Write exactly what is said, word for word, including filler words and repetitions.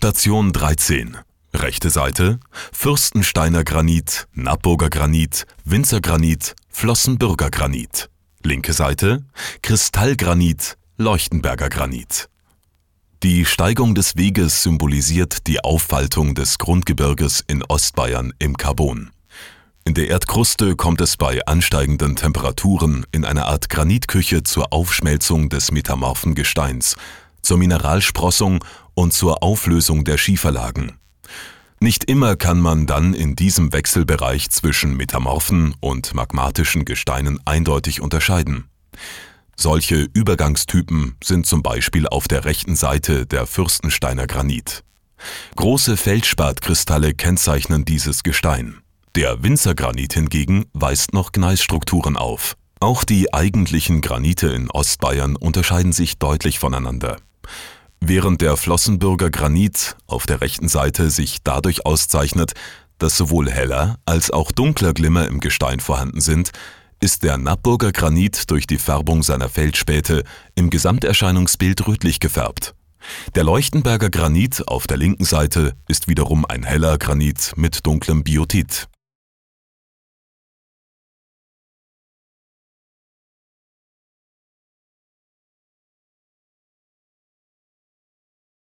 Station dreizehn. Rechte Seite: Fürstensteiner Granit, Nappburger Granit, Winzergranit, Flossenbürger Granit. Linke Seite: Kristallgranit, Leuchtenberger Granit. Die Steigung des Weges symbolisiert die Auffaltung des Grundgebirges in Ostbayern im Karbon. In der Erdkruste kommt es bei ansteigenden Temperaturen in einer Art Granitküche zur Aufschmelzung des metamorphen Gesteins, zur Mineralsprossung und zur Auflösung der Schieferlagen. Nicht immer kann man dann in diesem Wechselbereich zwischen metamorphen und magmatischen Gesteinen eindeutig unterscheiden. Solche Übergangstypen sind zum Beispiel auf der rechten Seite der Fürstensteiner Granit. Große Feldspatkristalle kennzeichnen dieses Gestein. Der Winzergranit hingegen weist noch Gneisstrukturen auf. Auch die eigentlichen Granite in Ostbayern unterscheiden sich deutlich voneinander. Während der Flossenbürger Granit auf der rechten Seite sich dadurch auszeichnet, dass sowohl heller als auch dunkler Glimmer im Gestein vorhanden sind, ist der Nappburger Granit durch die Färbung seiner Feldspäte im Gesamterscheinungsbild rötlich gefärbt. Der Leuchtenberger Granit auf der linken Seite ist wiederum ein heller Granit mit dunklem Biotit.